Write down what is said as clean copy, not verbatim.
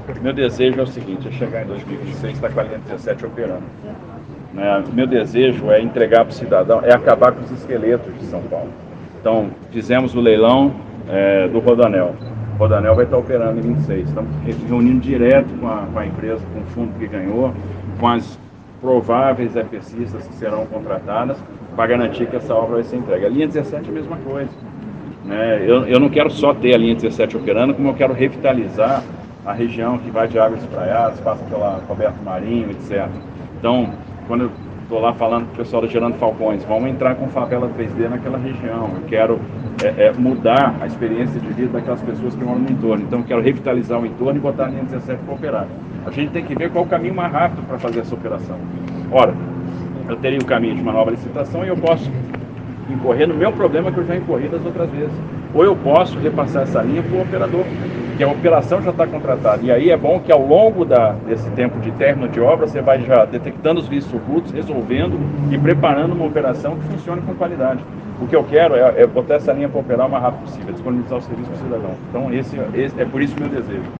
Meu desejo é o seguinte, é chegar em 2026 e estar com a linha 17 operando. Né? Meu desejo é entregar para o cidadão, é acabar com os esqueletos de São Paulo. Então, fizemos o leilão do Rodoanel. O Rodoanel vai estar operando em 26. Estamos reunindo direto com a empresa, com o fundo que ganhou, com as prováveis EPCistas que serão contratadas, para garantir que essa obra vai ser entregue. A linha 17 é a mesma coisa. Né? Eu não quero só ter a linha 17 operando, como eu quero revitalizar a região que vai de Águas Espraiadas, passa pela Roberto Marinho, etc. Então, quando eu estou lá falando com o pessoal da Gerando Falcões, vamos entrar com favela 3D naquela região. Eu quero mudar a experiência de vida daquelas pessoas que moram no entorno. Então, eu quero revitalizar o entorno e botar a linha 17 para operar. A gente tem que ver qual o caminho mais rápido para fazer essa operação. Ora, eu teria o caminho de uma nova licitação e eu posso incorrer no meu problema que eu já incorri das outras vezes. Ou eu posso repassar essa linha para o operador, que a operação já está contratada. E aí é bom que ao longo desse tempo de término de obra, você vai já detectando os vícios ocultos, resolvendo e preparando uma operação que funcione com qualidade. O que eu quero é botar essa linha para operar o mais rápido possível, disponibilizar o serviço para o cidadão. Então esse é por isso o meu desejo.